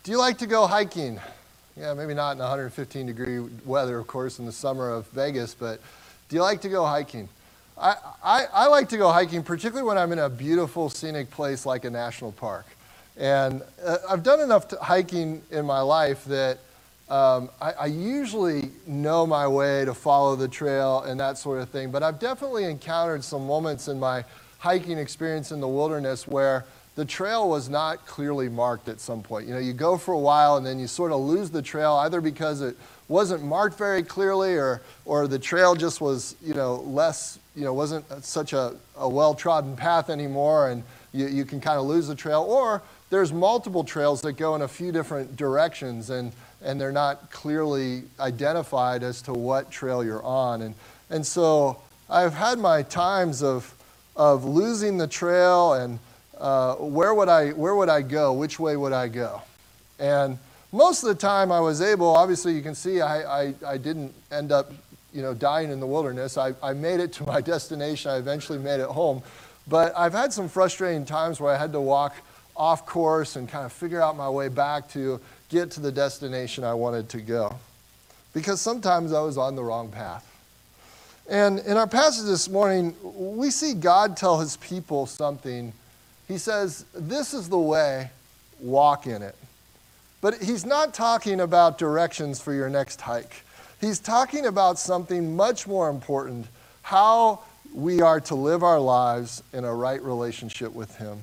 Do you like to go hiking? Yeah, maybe not in 115-degree weather, of course, in the summer of Vegas, but do you like to go hiking? I like to go hiking, particularly when I'm in a beautiful scenic place like a national park. And I've done enough hiking in my life that I usually know my way to follow the trail and that sort of thing, but I've definitely encountered some moments in my hiking experience in the wilderness where the trail was not clearly marked at some point. You know, you go for a while and then you sort of lose the trail, either because it wasn't marked very clearly or the trail just was, less, wasn't such a well-trodden path anymore, and you can kind of lose the trail. Or there's multiple trails that go in a few different directions, and they're not clearly identified as to what trail you're on. And so I've had my times of losing the trail and where would I go? Which way would I go? And most of the time I was able, obviously you can see I didn't end up, dying in the wilderness. I made it to my destination. I eventually made it home. But I've had some frustrating times where I had to walk off course and kind of figure out my way back to get to the destination I wanted to go. Because sometimes I was on the wrong path. And in our passage this morning, we see God tell his people something. He says, this is the way, walk in it. But he's not talking about directions for your next hike. He's talking about something much more important, how we are to live our lives in a right relationship with him.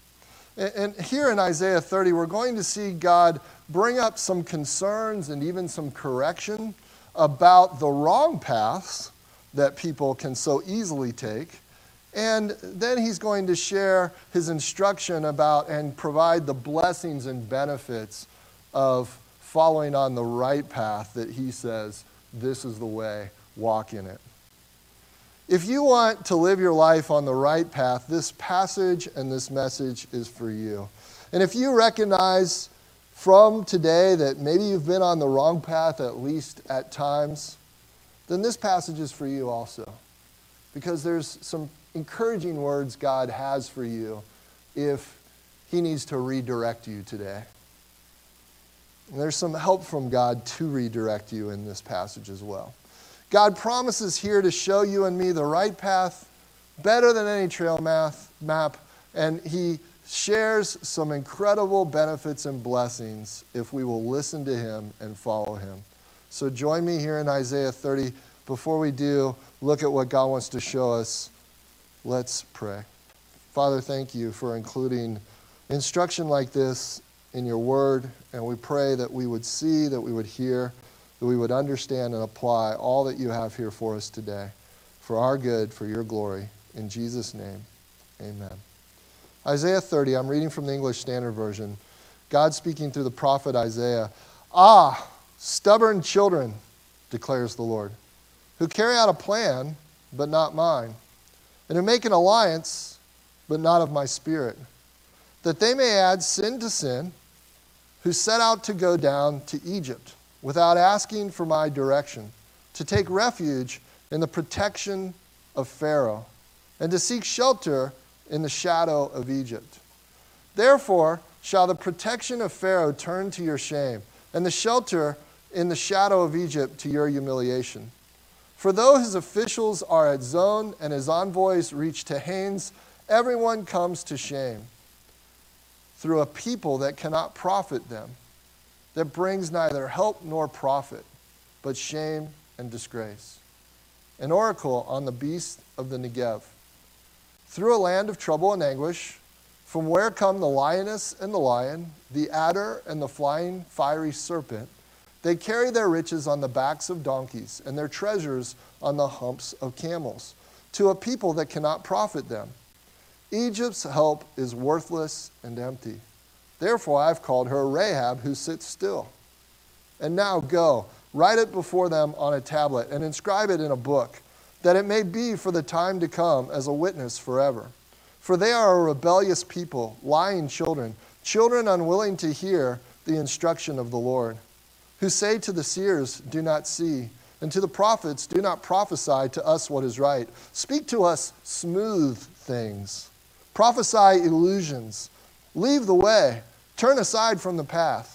And here in Isaiah 30, we're going to see God bring up some concerns and even some correction about the wrong paths that people can so easily take. And then he's going to share his instruction about and provide the blessings and benefits of following on the right path that he says, this is the way, walk in it. If you want to live your life on the right path, this passage and this message is for you. And if you recognize from today that maybe you've been on the wrong path, at least at times, then this passage is for you also. Because there's some encouraging words God has for you if he needs to redirect you today. And there's some help from God to redirect you in this passage as well. God promises here to show you and me the right path better than any trail map, and he shares some incredible benefits and blessings if we will listen to him and follow him. So join me here in Isaiah 30. Before we do, look at what God wants to show us. Let's pray. Father, thank you for including instruction like this in your word, and we pray that we would see, that we would hear, that we would understand and apply all that you have here for us today, for our good, for your glory. In Jesus' name, amen. Isaiah 30, I'm reading from the English Standard Version. God speaking through the prophet Isaiah. Ah, stubborn children, declares the Lord, who carry out a plan, but not mine, and who make an alliance, but not of my spirit, that they may add sin to sin, who set out to go down to Egypt without asking for my direction, to take refuge in the protection of Pharaoh, and to seek shelter in the shadow of Egypt. Therefore shall the protection of Pharaoh turn to your shame, and the shelter in the shadow of Egypt to your humiliation. For though his officials are at Zon and his envoys reach to Hanes, everyone comes to shame through a people that cannot profit them, that brings neither help nor profit, but shame and disgrace. An oracle on the beast of the Negev. Through a land of trouble and anguish, from where come the lioness and the lion, the adder and the flying fiery serpent, they carry their riches on the backs of donkeys and their treasures on the humps of camels, to a people that cannot profit them. Egypt's help is worthless and empty. Therefore I've called her Rahab, who sits still. And now go, write it before them on a tablet and inscribe it in a book, that it may be for the time to come as a witness forever. For they are a rebellious people, lying children, children unwilling to hear the instruction of the Lord, who say to the seers, do not see, and to the prophets, do not prophesy to us what is right. Speak to us smooth things. Prophesy illusions. Leave the way. Turn aside from the path.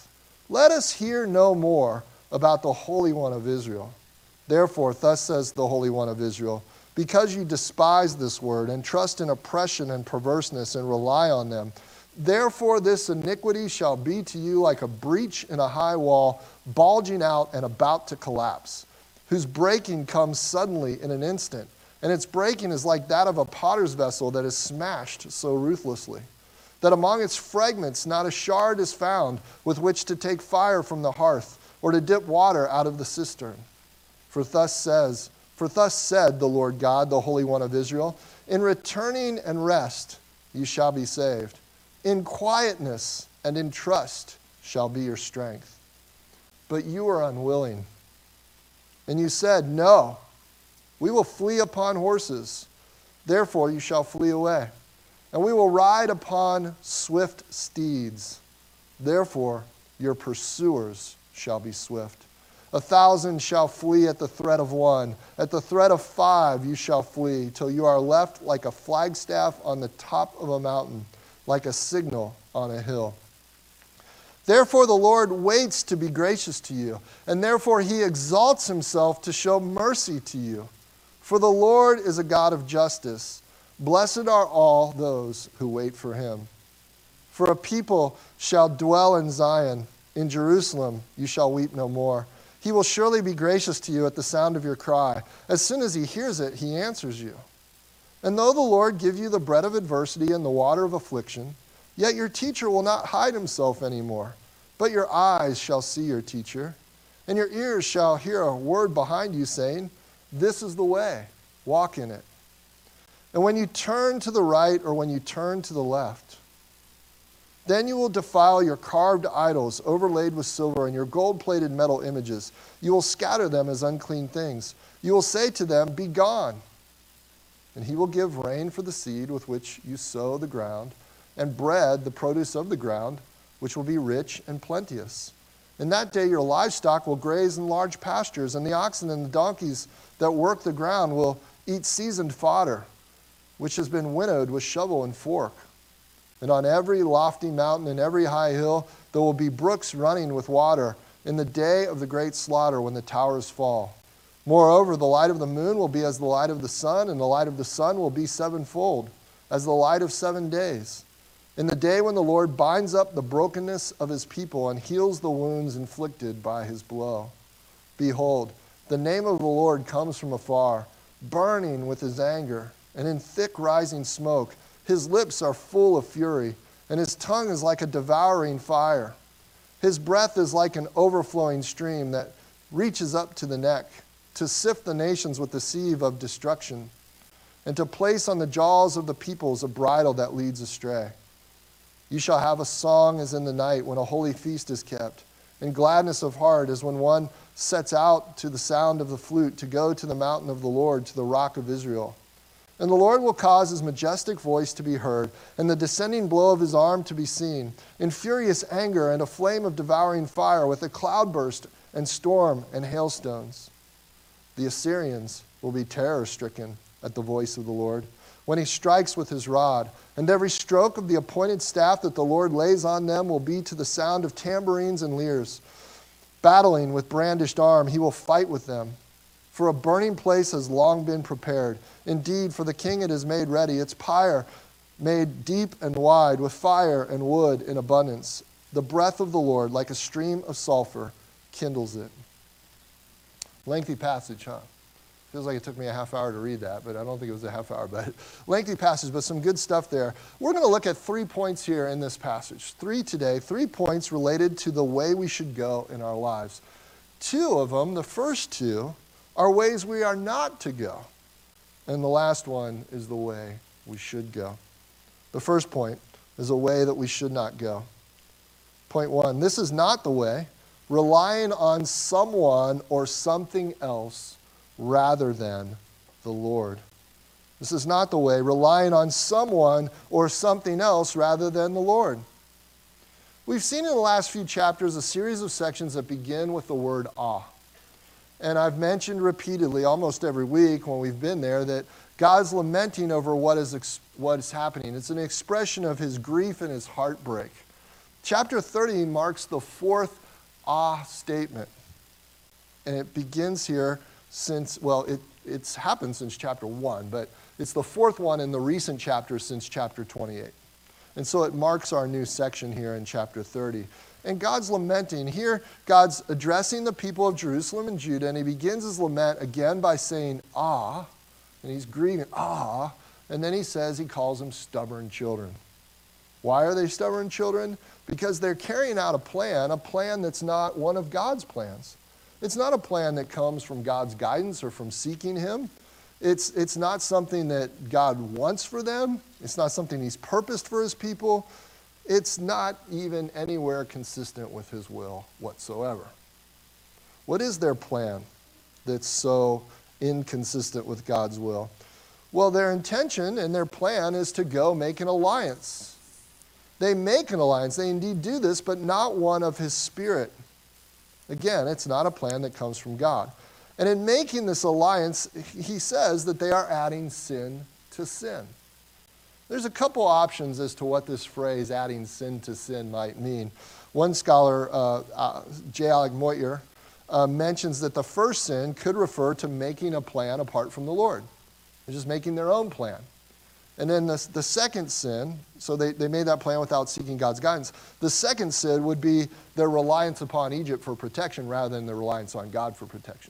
Let us hear no more about the Holy One of Israel. Therefore, thus says the Holy One of Israel, because you despise this word and trust in oppression and perverseness and rely on them, therefore this iniquity shall be to you like a breach in a high wall, bulging out and about to collapse, whose breaking comes suddenly in an instant, and its breaking is like that of a potter's vessel that is smashed so ruthlessly, that among its fragments not a shard is found with which to take fire from the hearth or to dip water out of the cistern. For thus said the Lord God, the Holy One of Israel, in returning and rest you shall be saved. In quietness and in trust shall be your strength. But you are unwilling. And you said, no, we will flee upon horses. Therefore you shall flee away. And we will ride upon swift steeds. Therefore your pursuers shall be swift. 1,000 shall flee at the threat of one. At the threat of 5 you shall flee, till you are left like a flagstaff on the top of a mountain, like a signal on a hill. Therefore the Lord waits to be gracious to you, and therefore he exalts himself to show mercy to you. For the Lord is a God of justice. Blessed are all those who wait for him. For a people shall dwell in Zion. In Jerusalem you shall weep no more. He will surely be gracious to you at the sound of your cry. As soon as he hears it, he answers you. And though the Lord give you the bread of adversity and the water of affliction, yet your teacher will not hide himself anymore, but your eyes shall see your teacher, and your ears shall hear a word behind you saying, this is the way, walk in it. And when you turn to the right or when you turn to the left, then you will defile your carved idols overlaid with silver and your gold-plated metal images. You will scatter them as unclean things. You will say to them, be gone. And he will give rain for the seed with which you sow the ground, and bread, the produce of the ground, which will be rich and plenteous. In that day your livestock will graze in large pastures, and the oxen and the donkeys that work the ground will eat seasoned fodder, which has been winnowed with shovel and fork. And on every lofty mountain and every high hill there will be brooks running with water in the day of the great slaughter when the towers fall. Moreover, the light of the moon will be as the light of the sun, and the light of the sun will be sevenfold, as the light of 7 days. In the day when the Lord binds up the brokenness of his people and heals the wounds inflicted by his blow. Behold, the name of the Lord comes from afar, burning with his anger, and in thick rising smoke. His lips are full of fury, and his tongue is like a devouring fire. His breath is like an overflowing stream that reaches up to the neck, to sift the nations with the sieve of destruction, and to place on the jaws of the peoples a bridle that leads astray. You shall have a song as in the night when a holy feast is kept, and gladness of heart as when one sets out to the sound of the flute to go to the mountain of the Lord, to the rock of Israel. And the Lord will cause his majestic voice to be heard, and the descending blow of his arm to be seen, in furious anger and a flame of devouring fire, with a cloudburst and storm and hailstones. The Assyrians will be terror-stricken at the voice of the Lord, when he strikes with his rod, and every stroke of the appointed staff that the Lord lays on them will be to the sound of tambourines and lyres. Battling with brandished arm, he will fight with them. For a burning place has long been prepared. Indeed, for the king it is made ready, its pyre made deep and wide, with fire and wood in abundance. The breath of the Lord, like a stream of sulfur, kindles it. Lengthy passage, huh? Feels like it took me a half hour to read that, but I don't think it was a half hour. But lengthy passage, but some good stuff there. We're going to look at 3 points here in this passage. 3 today, 3 points related to the way we should go in our lives. 2 of them, the first 2, are ways we are not to go. And the last one is the way we should go. The first point is a way that we should not go. Point 1, this is not the way, relying on someone or something else rather than the Lord. This is not the way, relying on someone or something else rather than the Lord. We've seen in the last few chapters a series of sections that begin with the word ah. And I've mentioned repeatedly, almost every week when we've been there, that God's lamenting over what is happening. It's an expression of his grief and his heartbreak. Chapter 30 marks the 4th statement. And it begins here since, it's happened since chapter 1, but it's the fourth one in the recent chapter since chapter 28. And so it marks our new section here in chapter 30. And God's lamenting. Here, God's addressing the people of Jerusalem and Judah, and he begins his lament again by saying, and he's grieving, and then he calls them stubborn children. Why are they stubborn children? Because they're carrying out a plan that's not one of God's plans. It's not a plan that comes from God's guidance or from seeking him. It's not something that God wants for them. It's not something he's purposed for his people. It's not even anywhere consistent with his will whatsoever. What is their plan that's so inconsistent with God's will? Well, their intention and their plan is to go make an alliance. They make an alliance. They indeed do this, but not one of his Spirit. Again, it's not a plan that comes from God. And in making this alliance, he says that they are adding sin to sin. There's a couple options as to what this phrase, adding sin to sin, might mean. One scholar, J. Alec Motyer, mentions that the first sin could refer to making a plan apart from the Lord. They're just making their own plan. And then the second sin, so they made that plan without seeking God's guidance. The second sin would be their reliance upon Egypt for protection rather than their reliance on God for protection.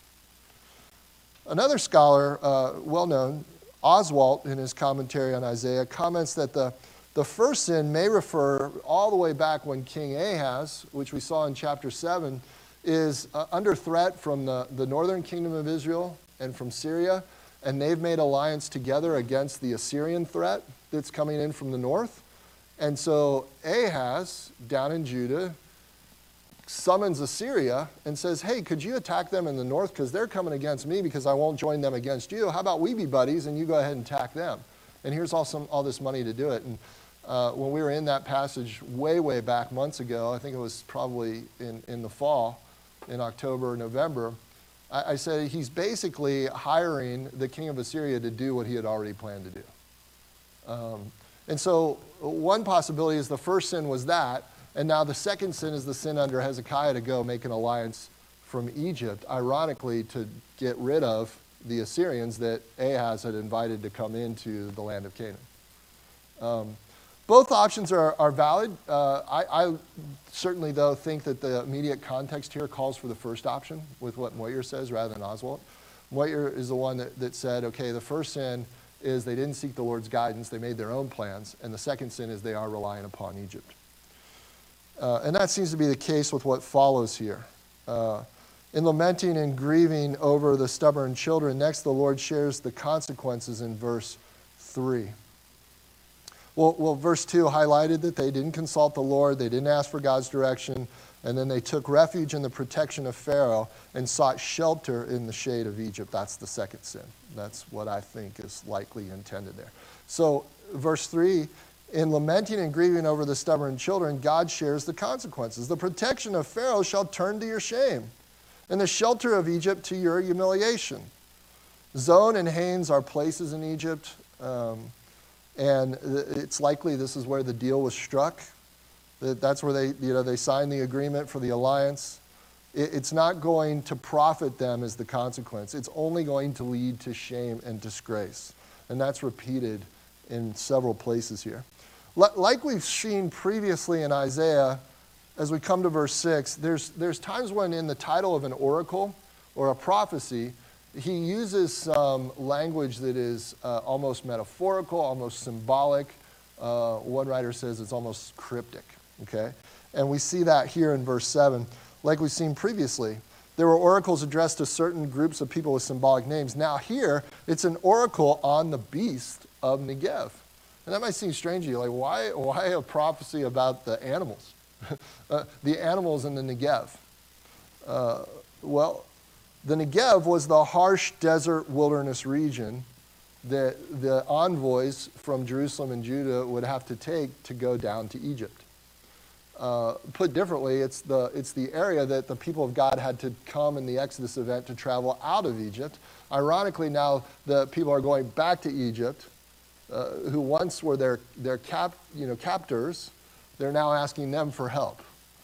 Another scholar, well-known, Oswalt, in his commentary on Isaiah, comments that the first sin may refer all the way back when King Ahaz, which we saw in chapter 7, is under threat from the northern kingdom of Israel and from Syria, and they've made alliance together against the Assyrian threat that's coming in from the north. And so Ahaz, down in Judah, summons Assyria and says, hey, could you attack them in the north? Because they're coming against me because I won't join them against you. How about we be buddies and you go ahead and attack them? And here's all this money to do it. And when we were in that passage way back months ago, I think it was probably in the fall, in October or November, I said he's basically hiring the king of Assyria to do what he had already planned to do. And so one possibility is the first sin was that, and now the second sin is the sin under Hezekiah to go make an alliance from Egypt, ironically to get rid of the Assyrians that Ahaz had invited to come into the land of Canaan. Both options are valid. I certainly, though, think that the immediate context here calls for the first option with what Moyer says rather than Oswalt. Moyer is the one that said, okay, the first sin is they didn't seek the Lord's guidance, they made their own plans, and the second sin is they are relying upon Egypt. And that seems to be the case with what follows here. In lamenting and grieving over the stubborn children, next the Lord shares the consequences in verse 3. Well, verse 2 highlighted that they didn't consult the Lord, they didn't ask for God's direction, and then they took refuge in the protection of Pharaoh and sought shelter in the shade of Egypt. That's the second sin. That's what I think is likely intended there. So, verse 3, in lamenting and grieving over the stubborn children, God shares the consequences. The protection of Pharaoh shall turn to your shame, and the shelter of Egypt to your humiliation. Zon and Hanes are places in Egypt. And it's likely this is where the deal was struck. That's where they signed the agreement for the alliance. It's not going to profit them as the consequence. It's only going to lead to shame and disgrace. And that's repeated in several places here. Like we've seen previously in Isaiah, as we come to verse 6, there's times when in the title of an oracle or a prophecy, he uses some language that is almost metaphorical, almost symbolic. One writer says it's almost cryptic, okay? And we see that here in verse 7. Like we've seen previously, there were oracles addressed to certain groups of people with symbolic names. Now here, it's an oracle on the beast of Negev. And that might seem strange to you, like why a prophecy about the animals? The animals in the Negev. The Negev was the harsh desert wilderness region that the envoys from Jerusalem and Judah would have to take to go down to Egypt. Put differently, it's the area that the people of God had to come in the Exodus event to travel out of Egypt. Ironically, now the people are going back to Egypt, who once were their captors. They're now asking them for help.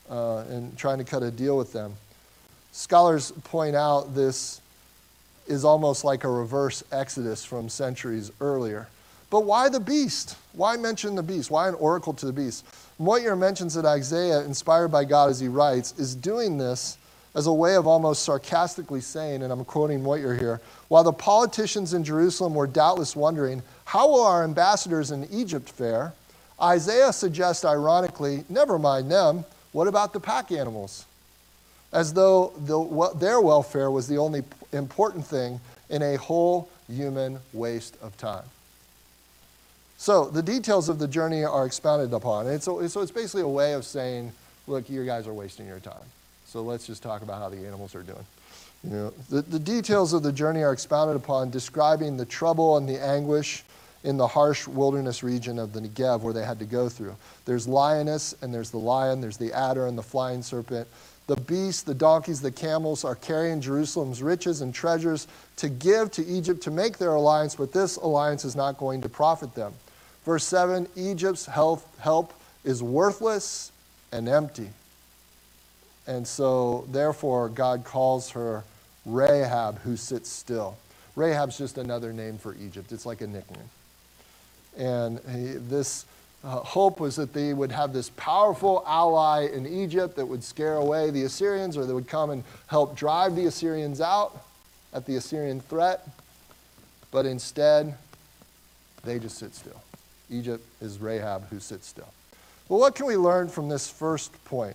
and trying to cut a deal with them. Scholars point out this is almost like a reverse Exodus from centuries earlier. But why the beast? Why mention the beast? Why an oracle to the beast? Moyer mentions that Isaiah, inspired by God as he writes, is doing this as a way of almost sarcastically saying, and I'm quoting Moyer here, while the politicians in Jerusalem were doubtless wondering, how will our ambassadors in Egypt fare? Isaiah suggests ironically, never mind them, what about the pack animals? As though their welfare was the only important thing in a whole human waste of time. So the details of the journey are expounded upon. And so it's basically a way of saying, look, you guys are wasting your time. So let's just talk about how the animals are doing. You know, the details of the journey are expounded upon, describing the trouble and the anguish in the harsh wilderness region of the Negev where they had to go through. There's lioness, and there's the lion, there's the adder and the flying serpent. The beasts, the donkeys, the camels are carrying Jerusalem's riches and treasures to give to Egypt to make their alliance, but this alliance is not going to profit them. Verse 7, Egypt's help is worthless and empty. And so, therefore, God calls her Rahab, who sits still. Rahab's just another name for Egypt. It's like a nickname. And this hope was that they would have this powerful ally in Egypt that would scare away the Assyrians, or that would come and help drive the Assyrians out at the Assyrian threat. But instead, they just sit still. Egypt is Rahab who sits still. Well, what can we learn from this first point?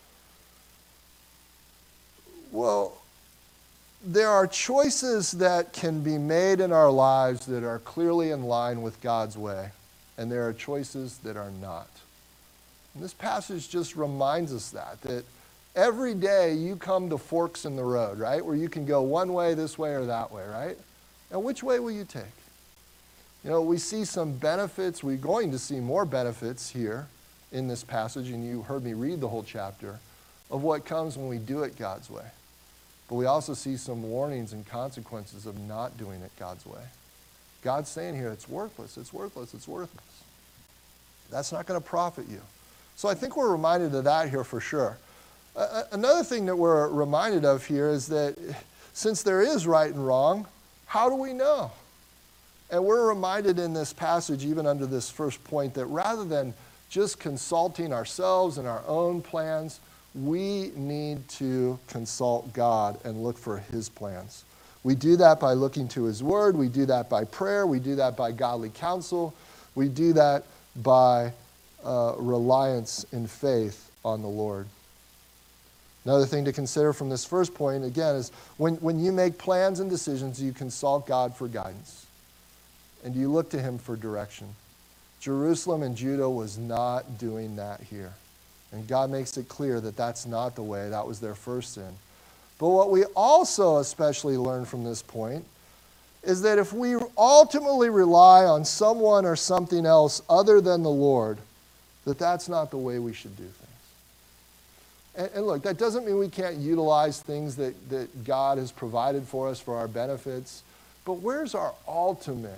Well, there are choices that can be made in our lives that are clearly in line with God's way, and there are choices that are not. And this passage just reminds us that every day you come to forks in the road, right? Where you can go one way, this way, or that way, right? And which way will you take? You know, we see some benefits. We're going to see more benefits here in this passage, and you heard me read the whole chapter, of what comes when we do it God's way. But we also see some warnings and consequences of not doing it God's way. God's saying here, it's worthless, it's worthless, it's worthless. That's not going to profit you. So I think we're reminded of that here for sure. Another thing that we're reminded of here is that since there is right and wrong, how do we know? And we're reminded in this passage, even under this first point, that rather than just consulting ourselves and our own plans, we need to consult God and look for his plans. We do that by looking to his word. We do that by prayer. We do that by godly counsel. We do that by reliance in faith on the Lord. Another thing to consider from this first point, again, is when you make plans and decisions, you consult God for guidance. And you look to him for direction. Jerusalem and Judah was not doing that here. And God makes it clear that that's not the way. That was their first sin. But what we also especially learn from this point is that if we ultimately rely on someone or something else other than the Lord, that's not the way we should do things. And look, that doesn't mean we can't utilize things that God has provided for us for our benefits. But where's our ultimate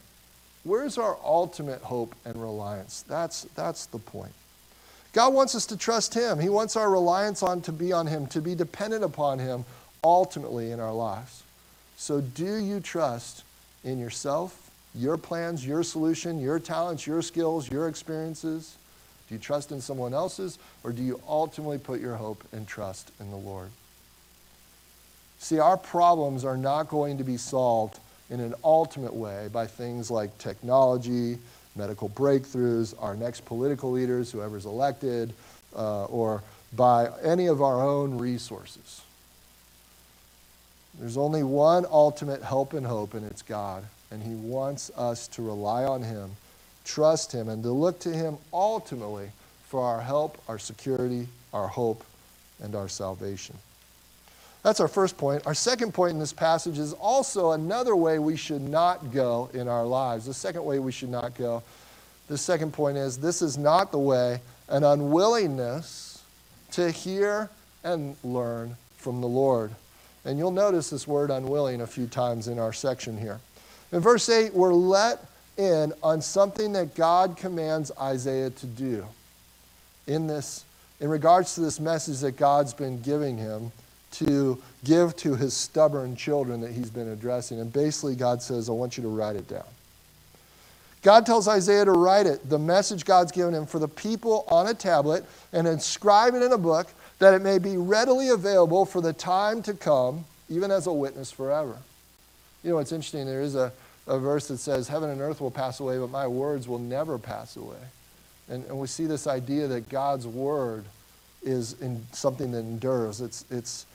hope and reliance? That's the point. God wants us to trust him. He wants our reliance to be on him, to be dependent upon him ultimately in our lives. So do you trust in yourself, your plans, your solution, your talents, your skills, your experiences? Do you trust in someone else's, or do you ultimately put your hope and trust in the Lord? See, our problems are not going to be solved in an ultimate way by things like technology, medical breakthroughs, our next political leaders, whoever's elected, or by any of our own resources. There's only one ultimate help and hope, and it's God. And he wants us to rely on him, trust him, and to look to him ultimately for our help, our security, our hope, and our salvation. That's our first point. Our second point in this passage is also another way we should not go in our lives. The second way we should not go. The second point is this is not the way, an unwillingness to hear and learn from the Lord. And you'll notice this word unwilling a few times in our section here. In verse 8, we're let in on something that God commands Isaiah to do in this in regards to this message that God's been giving him to give to his stubborn children that he's been addressing. And basically God says, I want you to write it down. God tells Isaiah to write it, the message God's given him, for the people on a tablet and inscribe it in a book that it may be readily available for the time to come, even as a witness forever. You know, it's interesting. There is a verse that says, heaven and earth will pass away, but my words will never pass away. And we see this idea that God's word is in something that endures. It's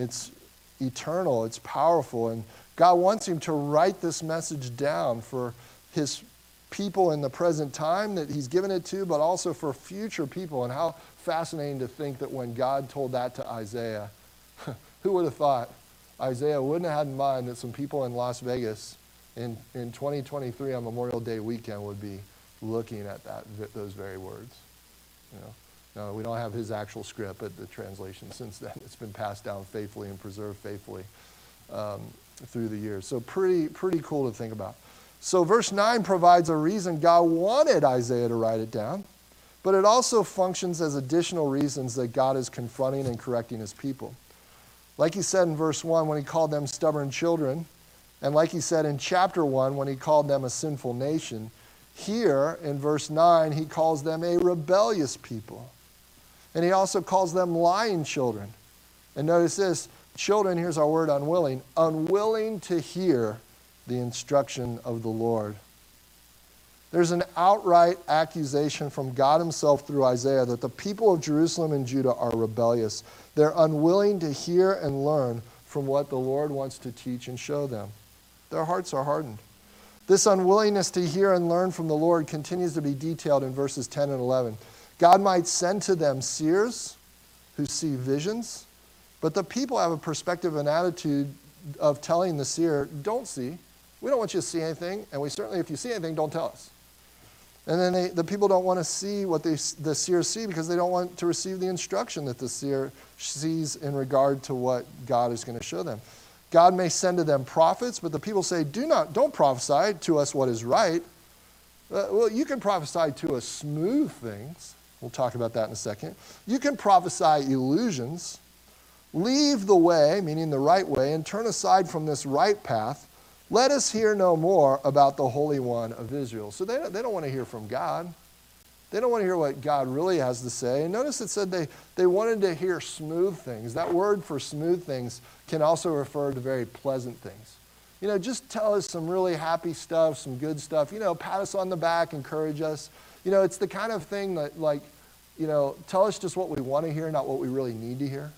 eternal. It's powerful. And God wants him to write this message down for his people in the present time that he's given it to, but also for future people. And how fascinating to think that when God told that to Isaiah, who would have thought Isaiah wouldn't have had in mind that some people in Las Vegas in 2023 on Memorial Day weekend would be looking at those very words. You know, no, we don't have his actual script, but the translation since then, it's been passed down faithfully and preserved faithfully through the years. So pretty cool to think about. So verse 9 provides a reason God wanted Isaiah to write it down, but it also functions as additional reasons that God is confronting and correcting his people. Like he said in verse 1 when he called them stubborn children, and like he said in chapter 1 when he called them a sinful nation, here in verse 9 he calls them a rebellious people. And he also calls them lying children. And notice this, children, here's our word unwilling to hear the instruction of the Lord. There's an outright accusation from God himself through Isaiah that the people of Jerusalem and Judah are rebellious. They're unwilling to hear and learn from what the Lord wants to teach and show them. Their hearts are hardened. This unwillingness to hear and learn from the Lord continues to be detailed in verses 10 and 11. God might send to them seers who see visions, but the people have a perspective and attitude of telling the seer, don't see. We don't want you to see anything, and we certainly, if you see anything, don't tell us. And then the people don't want to see what the seers see because they don't want to receive the instruction that the seer sees in regard to what God is going to show them. God may send to them prophets, but the people say, don't prophesy to us what is right. Well, you can prophesy to us smooth things. We'll talk about that in a second. You can prophesy illusions. Leave the way, meaning the right way, and turn aside from this right path. Let us hear no more about the Holy One of Israel. So they don't want to hear from God. They don't want to hear what God really has to say. And notice it said they wanted to hear smooth things. That word for smooth things can also refer to very pleasant things. You know, just tell us some really happy stuff, some good stuff. You know, pat us on the back, encourage us. You know, it's the kind of thing that, like, you know, tell us just what we want to hear, not what we really need to hear.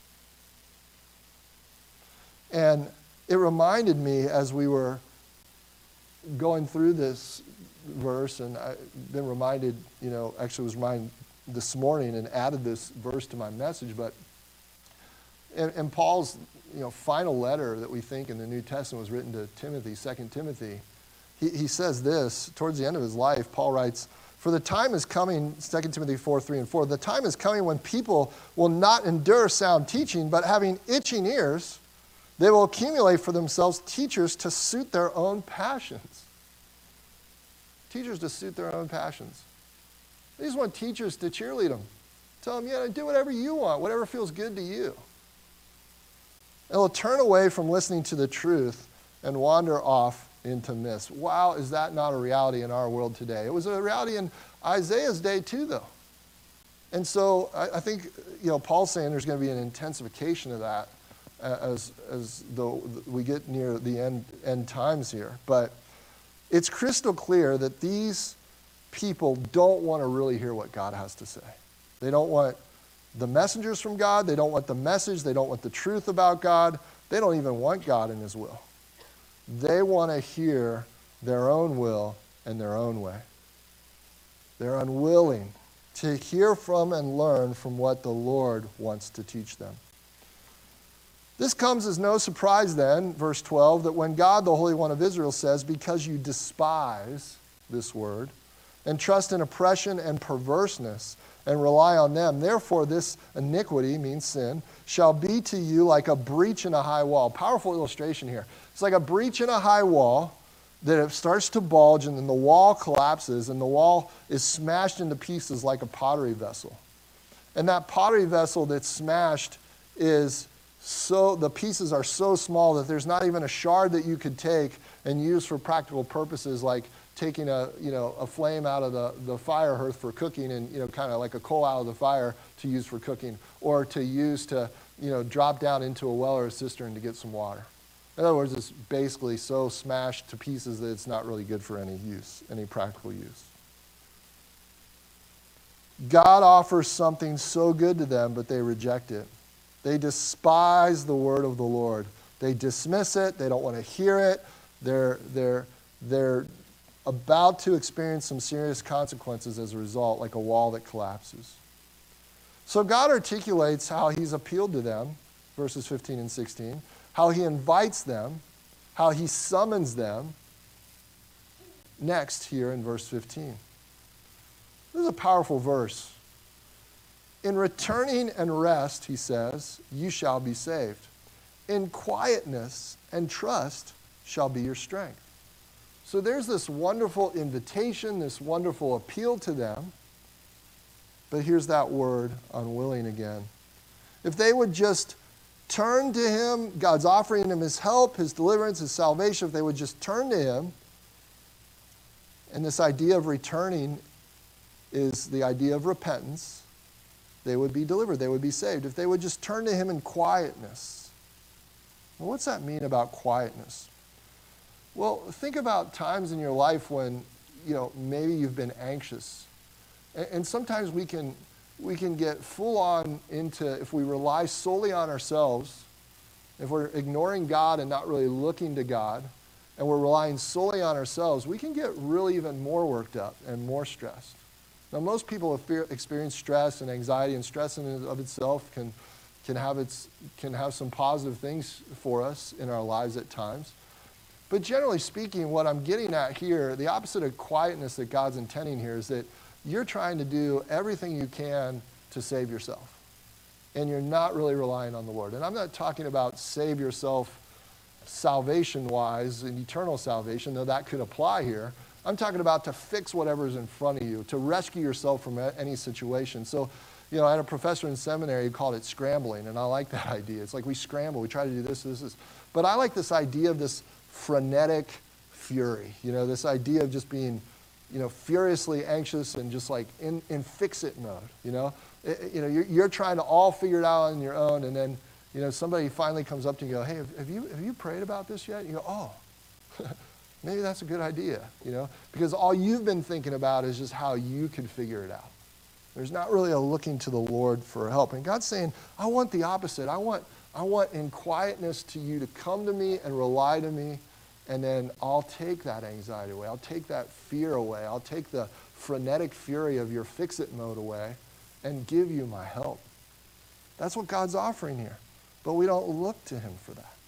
And it reminded me as we were going through this verse, and I've been reminded, you know, actually was reminded this morning and added this verse to my message, but in Paul's, you know, final letter that we think in the New Testament was written to Timothy, 2 Timothy, he says this, towards the end of his life, Paul writes, for the time is coming, 2 Timothy 4:3-4, the time is coming when people will not endure sound teaching, but having itching ears, they will accumulate for themselves teachers to suit their own passions. Teachers to suit their own passions. They just want teachers to cheerlead them. Tell them, yeah, do whatever you want, whatever feels good to you. They'll turn away from listening to the truth and wander off into myths. Wow, is that not a reality in our world today? It was a reality in Isaiah's day too, though. And so I think, you know, Paul's saying there's going to be an intensification of that as we get near the end times here. But it's crystal clear that these people don't want to really hear what God has to say. They don't want the messengers from God. They don't want the message. They don't want the truth about God. They don't even want God in his will. They want to hear their own will and their own way. They're unwilling to hear from and learn from what the Lord wants to teach them. This comes as no surprise then, verse 12, that when God, the Holy One of Israel, says, because you despise this word and trust in oppression and perverseness and rely on them, therefore this iniquity, means sin, shall be to you like a breach in a high wall. Powerful illustration here. It's like a breach in a high wall that it starts to bulge and then the wall collapses and the wall is smashed into pieces like a pottery vessel. And that pottery vessel that's smashed the pieces are so small that there's not even a shard that you could take and use for practical purposes, like taking a flame out of the fire hearth for cooking, and kind of like a coal out of the fire to use for cooking, or to use to drop down into a well or a cistern to get some water. In other words, it's basically so smashed to pieces that it's not really good for any practical use. God offers something so good to them, but they reject it. They despise the word of the Lord. They dismiss it. They don't want to hear it. They're about to experience some serious consequences as a result, like a wall that collapses. So God articulates how he's appealed to them, verses 15 and 16, how he invites them, how he summons them, next here in verse 15. This is a powerful verse. In returning and rest, he says, you shall be saved. In quietness and trust shall be your strength. So there's this wonderful invitation, this wonderful appeal to them. But here's that word, unwilling again. If they would just turn to him, God's offering them his help, his deliverance, his salvation, if they would just turn to him, and this idea of returning is the idea of repentance, they would be delivered, they would be saved. If they would just turn to him in quietness. Well, what's that mean about quietness? Well, think about times in your life when, maybe you've been anxious. And sometimes we can get full on into, if we rely solely on ourselves, if we're ignoring God and not really looking to God, and we're relying solely on ourselves, we can get really even more worked up and more stressed. Now, most people have experienced stress and anxiety, and stress in and of itself can have some positive things for us in our lives at times. But generally speaking, what I'm getting at here, the opposite of quietness that God's intending here, is that you're trying to do everything you can to save yourself. And you're not really relying on the Lord. And I'm not talking about save yourself salvation-wise and eternal salvation, though that could apply here. I'm talking about to fix whatever's in front of you, to rescue yourself from any situation. So, I had a professor in seminary who called it scrambling, and I like that idea. It's like we scramble, we try to do this. But I like this idea of this frenetic fury, this idea of just being, furiously anxious and just like in fix-it mode, You're trying to all figure it out on your own, and then, somebody finally comes up to you and go, hey, have you prayed about this yet? You go, oh. Maybe that's a good idea, because all you've been thinking about is just how you can figure it out. There's not really a looking to the Lord for help. And God's saying, I want the opposite. I want in quietness to you to come to me and rely to me, and then I'll take that anxiety away. I'll take that fear away. I'll take the frenetic fury of your fix-it mode away and give you my help. That's what God's offering here. But we don't look to him for that.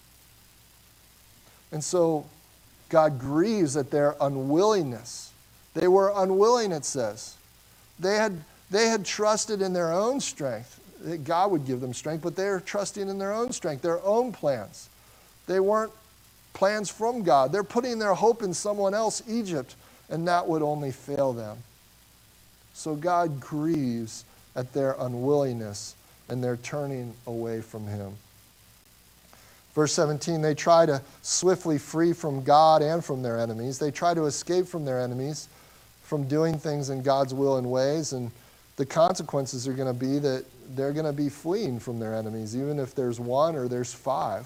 And so God grieves at their unwillingness. They were unwilling, it says. They had trusted in their own strength, that God would give them strength, but they were trusting in their own strength, their own plans. They weren't plans from God. They're putting their hope in someone else, Egypt, and that would only fail them. So God grieves at their unwillingness and their turning away from him. Verse 17, they try to swiftly flee from God and from their enemies. They try to escape from their enemies, from doing things in God's will and ways, and the consequences are going to be that they're going to be fleeing from their enemies, even if there's one or there's five.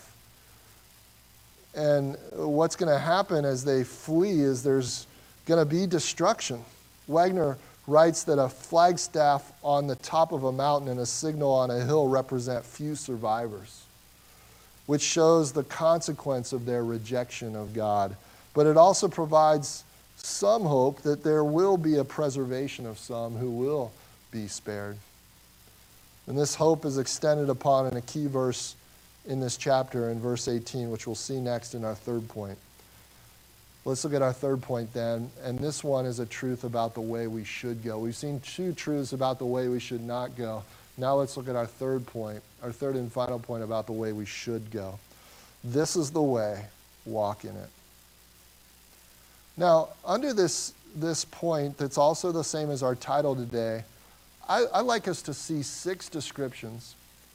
And what's going to happen as they flee is there's going to be destruction. Wagner writes that a flagstaff on the top of a mountain and a signal on a hill represent few survivors, which shows the consequence of their rejection of God. But it also provides some hope that there will be a preservation of some who will be spared. And this hope is extended upon in a key verse in this chapter, in verse 18, which we'll see next in our third point. Let's look at our third point then, and this one is a truth about the way we should go. We've seen two truths about the way we should not go. Now let's look at our third point, our third and final point about the way we should go. This is the way, walk in it. Now, under this point that's also the same as our title today, I like us to see six descriptions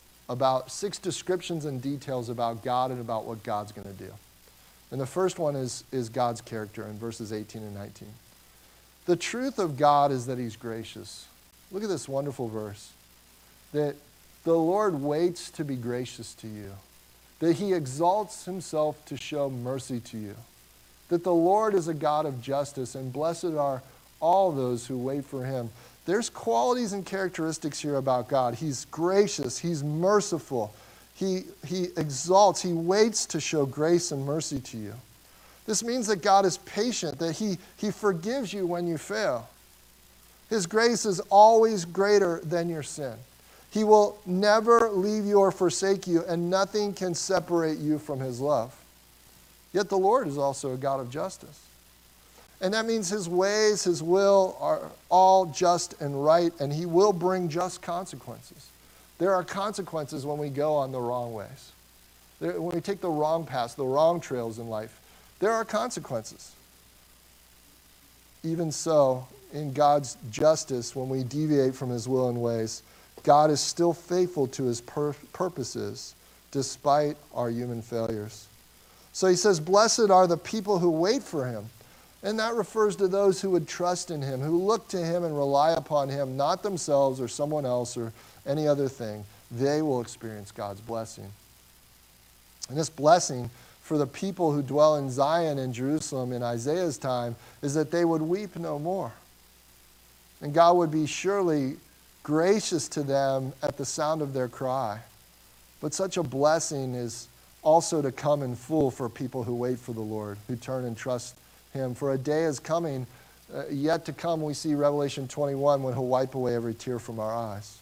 and details about God and about what God's going to do. And the first one is God's character in verses 18 and 19. The truth of God is that he's gracious. Look at this wonderful verse. That the Lord waits to be gracious to you. That he exalts himself to show mercy to you. That the Lord is a God of justice, and blessed are all those who wait for him. There's qualities and characteristics here about God. He's gracious. He's merciful. He exalts. He waits to show grace and mercy to you. This means that God is patient, that he forgives you when you fail. His grace is always greater than your sin. He will never leave you or forsake you, and nothing can separate you from his love. Yet the Lord is also a God of justice. And that means his ways, his will are all just and right, and he will bring just consequences. There are consequences when we go on the wrong ways. When we take the wrong paths, the wrong trails in life, there are consequences. Even so, in God's justice, when we deviate from his will and ways, God is still faithful to his purposes despite our human failures. So he says, blessed are the people who wait for him. And that refers to those who would trust in him, who look to him and rely upon him, not themselves or someone else or any other thing. They will experience God's blessing. And this blessing for the people who dwell in Zion and Jerusalem in Isaiah's time is that they would weep no more. And God would be surely gracious to them at the sound of their cry. But such a blessing is also to come in full for people who wait for the Lord, who turn and trust him. For a day is coming, yet to come, we see Revelation 21, when he'll wipe away every tear from our eyes.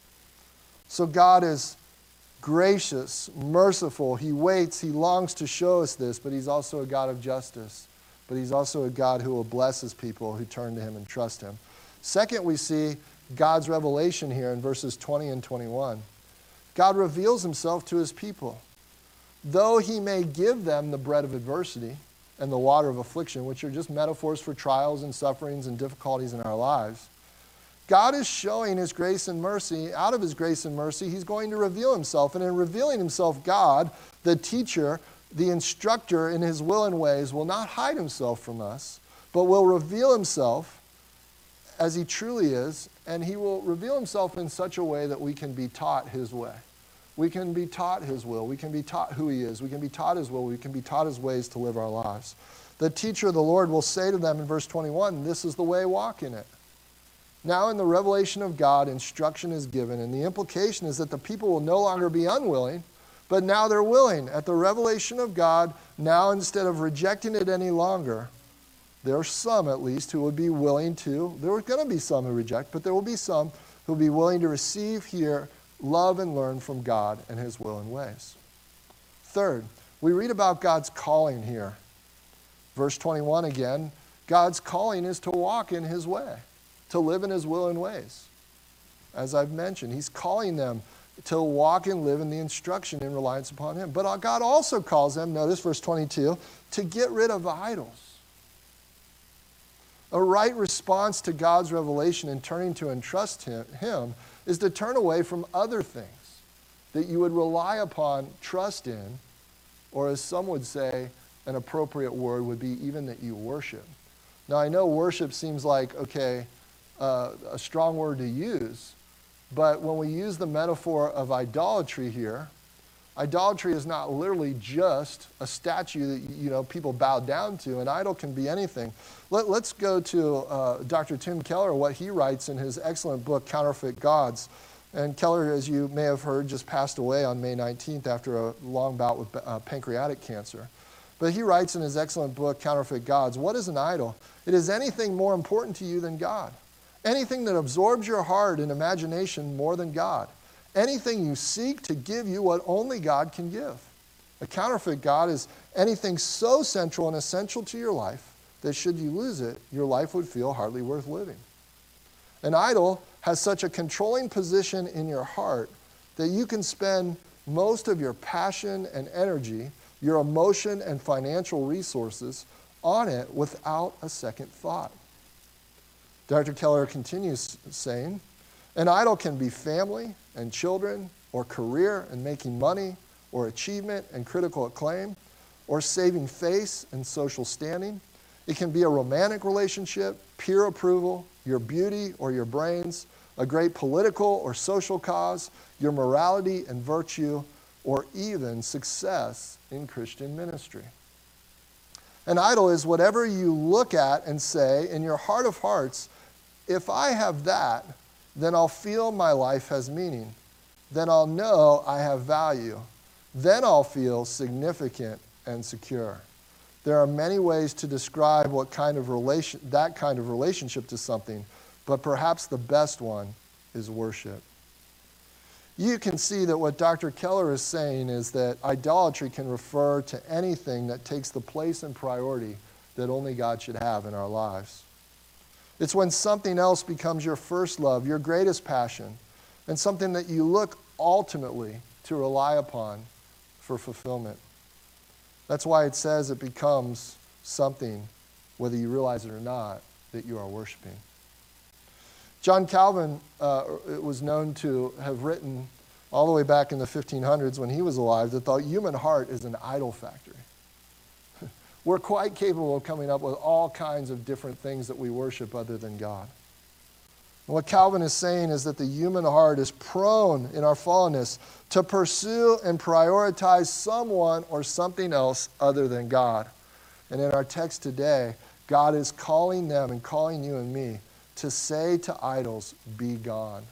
So God is gracious, merciful. He waits. He longs to show us this, but he's also a God of justice. But he's also a God who will bless his people who turn to him and trust him. Second, we see God's revelation here in verses 20 and 21. God reveals himself to his people. Though he may give them the bread of adversity and the water of affliction, which are just metaphors for trials and sufferings and difficulties in our lives, God is showing his grace and mercy. Out of his grace and mercy, he's going to reveal himself. And in revealing himself, God, the teacher, the instructor in his will and ways, will not hide himself from us, but will reveal himself as he truly is, and he will reveal himself in such a way that we can be taught his way. We can be taught his will. We can be taught who he is. We can be taught his will. We can be taught his ways to live our lives. The teacher of the Lord will say to them in verse 21, this is the way, walk in it. Now in the revelation of God, instruction is given, and the implication is that the people will no longer be unwilling, but now they're willing. At the revelation of God, now instead of rejecting it any longer, there are some at least who would be willing to. There are going to be some who reject, but there will be some who will be willing to receive, hear, love, and learn from God and his will and ways. Third, we read about God's calling here. Verse 21 again, God's calling is to walk in his way, to live in his will and ways. As I've mentioned, he's calling them to walk and live in the instruction in reliance upon him. But God also calls them, notice verse 22, to get rid of idols. A right response to God's revelation and turning to and trust him is to turn away from other things that you would rely upon, trust in, or as some would say, an appropriate word would be even that you worship. Now I know worship seems like, a strong word to use, but when we use the metaphor of idolatry here, idolatry is not literally just a statue that people bow down to. An idol can be anything. Let's go to Dr. Tim Keller, what he writes in his excellent book, Counterfeit Gods. And Keller, as you may have heard, just passed away on May 19th after a long bout with pancreatic cancer. But he writes in his excellent book, Counterfeit Gods, what is an idol? It is anything more important to you than God. Anything that absorbs your heart and imagination more than God. Anything you seek to give you what only God can give. A counterfeit God is anything so central and essential to your life that should you lose it, your life would feel hardly worth living. An idol has such a controlling position in your heart that you can spend most of your passion and energy, your emotion and financial resources on it without a second thought. Dr. Keller continues saying, An idol can be family and children, or career and making money, or achievement and critical acclaim, or saving face and social standing. It can be a romantic relationship, peer approval, your beauty or your brains, a great political or social cause, your morality and virtue, or even success in Christian ministry. An idol is whatever you look at and say in your heart of hearts, if I have that, then I'll feel my life has meaning. Then I'll know I have value. Then I'll feel significant and secure. There are many ways to describe that kind of relationship to something, but perhaps the best one is worship. You can see that what Dr. Keller is saying is that idolatry can refer to anything that takes the place and priority that only God should have in our lives. It's when something else becomes your first love, your greatest passion, and something that you look ultimately to rely upon for fulfillment. That's why it says it becomes something, whether you realize it or not, that you are worshiping. John Calvin was known to have written all the way back in the 1500s when he was alive that the human heart is an idol factory. We're quite capable of coming up with all kinds of different things that we worship other than God. And what Calvin is saying is that the human heart is prone in our fallenness to pursue and prioritize someone or something else other than God. And in our text today, God is calling them and calling you and me to say to idols, be gone.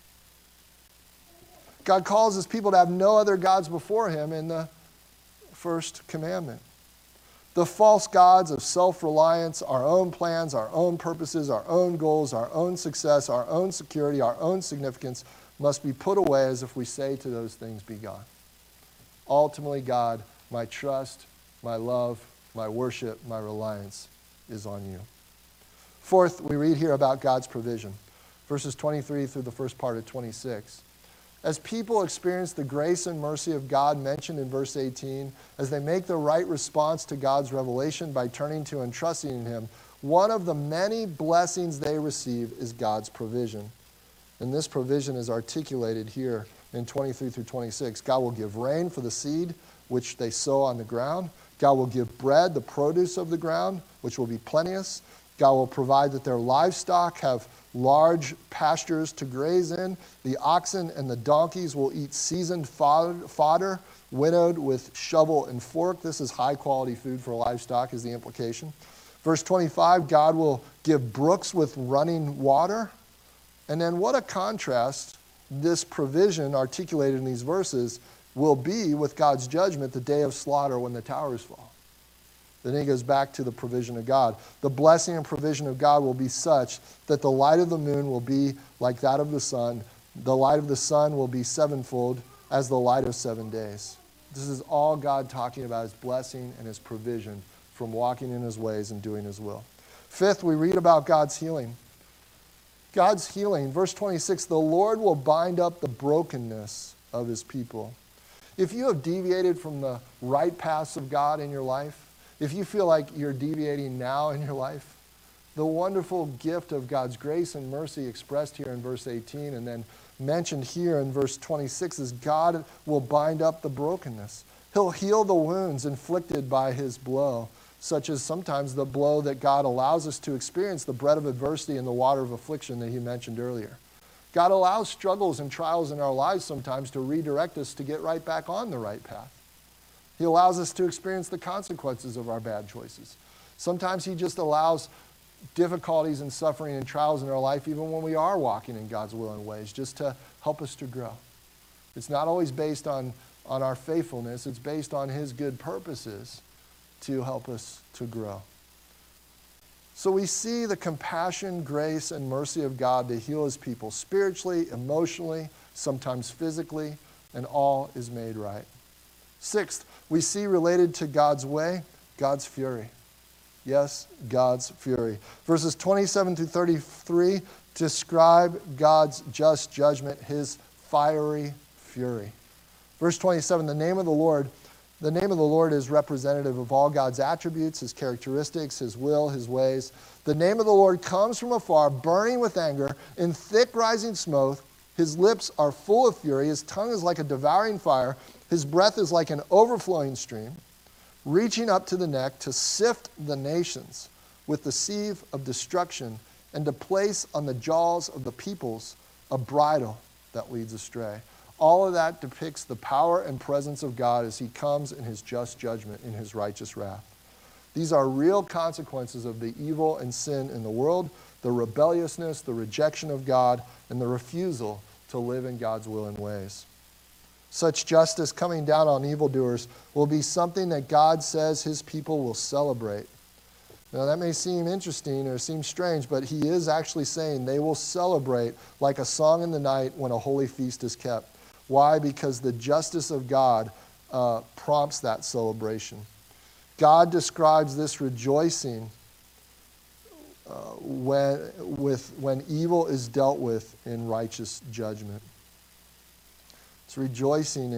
God calls his people to have no other gods before him in the first commandment. The false gods of self-reliance, our own plans, our own purposes, our own goals, our own success, our own security, our own significance must be put away as if we say to those things, be gone. Ultimately, God, my trust, my love, my worship, my reliance is on you. Fourth, we read here about God's provision. Verses 23 through the first part of 26. As people experience the grace and mercy of God mentioned in verse 18, as they make the right response to God's revelation by turning to and trusting in him, one of the many blessings they receive is God's provision. And this provision is articulated here in 23 through 26. God will give rain for the seed which they sow on the ground. God will give bread, the produce of the ground, which will be plenteous. God will provide that their livestock have large pastures to graze in. The oxen and the donkeys will eat seasoned fodder, winnowed with shovel and fork. This is high quality food for livestock is the implication. Verse 25, God will give brooks with running water. And then what a contrast this provision articulated in these verses will be with God's judgment the day of slaughter when the towers fall. Then he goes back to the provision of God. The blessing and provision of God will be such that the light of the moon will be like that of the sun. The light of the sun will be sevenfold as the light of 7 days. This is all God talking about his blessing and his provision from walking in his ways and doing his will. Fifth, we read about God's healing. God's healing. Verse 26, the Lord will bind up the brokenness of his people. If you have deviated from the right paths of God in your life, if you feel like you're deviating now in your life, the wonderful gift of God's grace and mercy expressed here in verse 18 and then mentioned here in verse 26 is God will bind up the brokenness. He'll heal the wounds inflicted by his blow, such as sometimes the blow that God allows us to experience, the bread of adversity and the water of affliction that he mentioned earlier. God allows struggles and trials in our lives sometimes to redirect us to get right back on the right path. He allows us to experience the consequences of our bad choices. Sometimes he just allows difficulties and suffering and trials in our life even when we are walking in God's will and ways, just to help us to grow. It's not always based on our faithfulness. It's based on his good purposes to help us to grow. So we see the compassion, grace, and mercy of God to heal his people spiritually, emotionally, sometimes physically, and all is made right. Sixth, we see related to God's way, God's fury. Yes, God's fury. Verses 27 through 33 describe God's just judgment, his fiery fury. Verse 27, the name of the Lord The name of the Lord is representative of all God's attributes, his characteristics, his will, his ways. The name of the Lord comes from afar, burning with anger, in thick rising smoke. His lips are full of fury. His tongue is like a devouring fire. His breath is like an overflowing stream, reaching up to the neck to sift the nations with the sieve of destruction and to place on the jaws of the peoples a bridle that leads astray. All of that depicts the power and presence of God as he comes in his just judgment, in his righteous wrath. These are real consequences of the evil and sin in the world, the rebelliousness, the rejection of God, and the refusal to live in God's will and ways. Such justice coming down on evildoers will be something that God says his people will celebrate. Now that may seem interesting or seem strange, but he is actually saying they will celebrate like a song in the night when a holy feast is kept. Why? Because the justice of God prompts that celebration. God describes this rejoicing when evil is dealt with in righteous judgment. It's rejoicing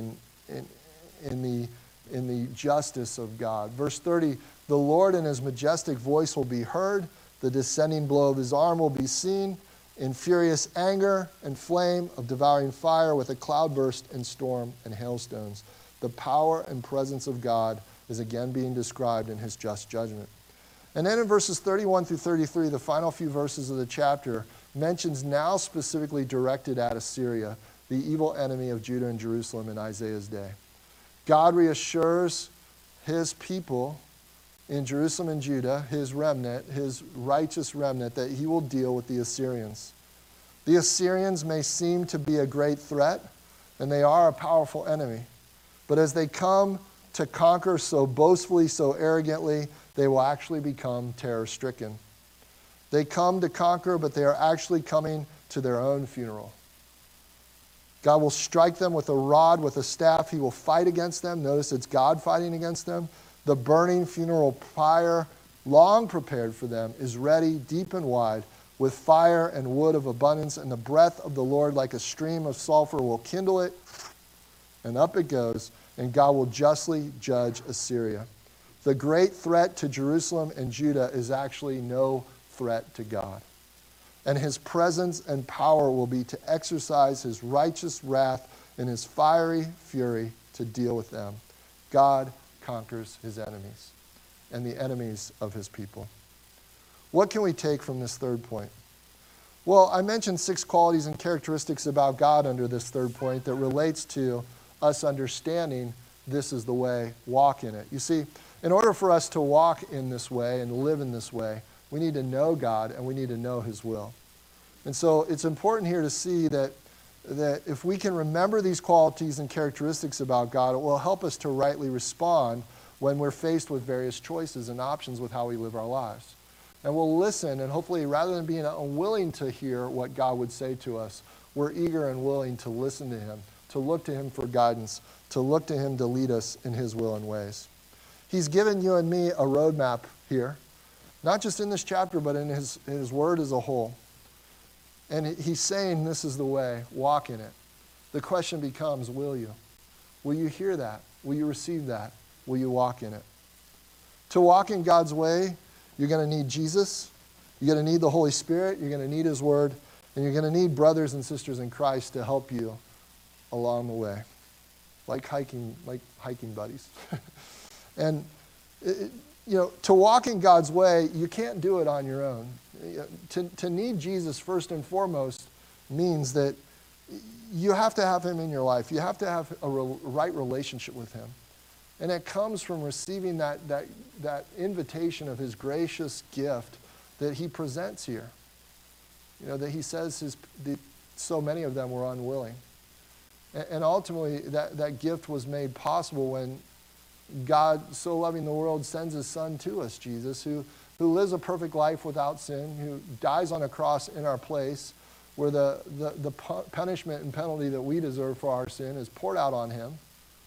in the justice of God. Verse 30, the Lord in his majestic voice will be heard. The descending blow of his arm will be seen. In furious anger and flame of devouring fire with a cloudburst and storm and hailstones. The power and presence of God is again being described in his just judgment. And then in verses 31 through 33, the final few verses of the chapter mentions now specifically directed at Assyria, the evil enemy of Judah and Jerusalem in Isaiah's day. God reassures his people in Jerusalem and Judah, his remnant, his righteous remnant, that he will deal with the Assyrians. The Assyrians may seem to be a great threat, and they are a powerful enemy. But as they come to conquer so boastfully, so arrogantly, they will actually become terror-stricken. They come to conquer, but they are actually coming to their own funeral. God will strike them with a rod, with a staff. He will fight against them. Notice it's God fighting against them. The burning funeral pyre, long prepared for them, is ready, deep and wide, with fire and wood of abundance, and the breath of the Lord like a stream of sulfur will kindle it, and up it goes, and God will justly judge Assyria. The great threat to Jerusalem and Judah is actually no threat to God. And his presence and power will be to exercise his righteous wrath in his fiery fury to deal with them. God conquers his enemies and the enemies of his people. What can we take from this third point? Well, I mentioned 6 qualities and characteristics about God under this third point that relates to us understanding this is the way, walk in it. You see, in order for us to walk in this way and live in this way, we need to know God and we need to know his will. And so it's important here to see that if we can remember these qualities and characteristics about God, it will help us to rightly respond when we're faced with various choices and options with how we live our lives. And we'll listen, and hopefully rather than being unwilling to hear what God would say to us, we're eager and willing to listen to him, to look to him for guidance, to look to him to lead us in his will and ways. He's given you and me a roadmap here, not just in this chapter, but in his word as a whole. And he's saying this is the way, walk in it. The question becomes, will you? Will you hear that? Will you receive that? Will you walk in it? To walk in God's way, you're going to need Jesus. You're going to need the Holy Spirit. You're going to need his word. And you're going to need brothers and sisters in Christ to help you along the way. Like hiking buddies. And to walk in God's way, you can't do it on your own. To need Jesus first and foremost means that you have to have him in your life. You have to have a right relationship with him. And it comes from receiving that invitation of his gracious gift that he presents here. That he says so many of them were unwilling. And ultimately, that gift was made possible when God, so loving the world, sends his son to us, Jesus, who lives a perfect life without sin, who dies on a cross in our place, where the punishment and penalty that we deserve for our sin is poured out on him.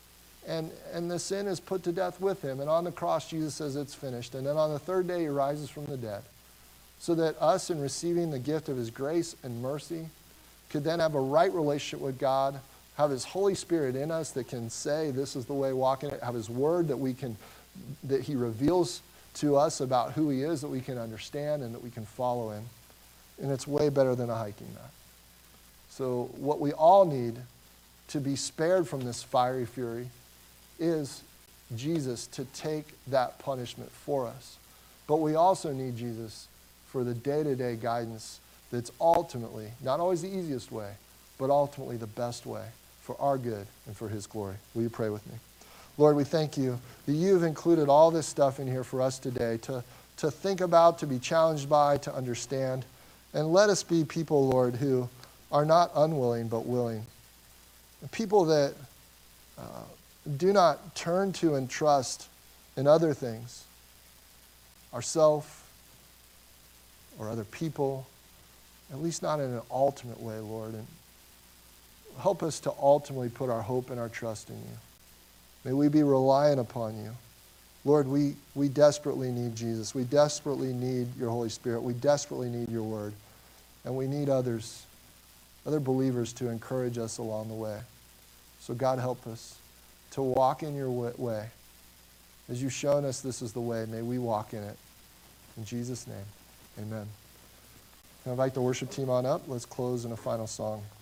And the sin is put to death with him. And on the cross, Jesus says it's finished. And then on the third day, he rises from the dead. So that us, in receiving the gift of his grace and mercy, could then have a right relationship with God, have his Holy Spirit in us that can say this is the way, walk in it, have his word that he reveals to us about who he is, that we can understand and that we can follow in. And it's way better than a hiking mat. So what we all need to be spared from this fiery fury is Jesus to take that punishment for us. But we also need Jesus for the day-to-day guidance that's ultimately, not always the easiest way, but ultimately the best way for our good and for his glory. Will you pray with me? Lord, we thank you that you've included all this stuff in here for us today to think about, to be challenged by, to understand. And let us be people, Lord, who are not unwilling but willing. People that do not turn to and trust in other things, ourself or other people, at least not in an ultimate way, Lord. And help us to ultimately put our hope and our trust in you. May we be reliant upon you. Lord, we desperately need Jesus. We desperately need your Holy Spirit. We desperately need your word. And we need other believers to encourage us along the way. So God, help us to walk in your way. As you've shown us this is the way, may we walk in it. In Jesus' name, amen. I invite the worship team on up. Let's close in a final song.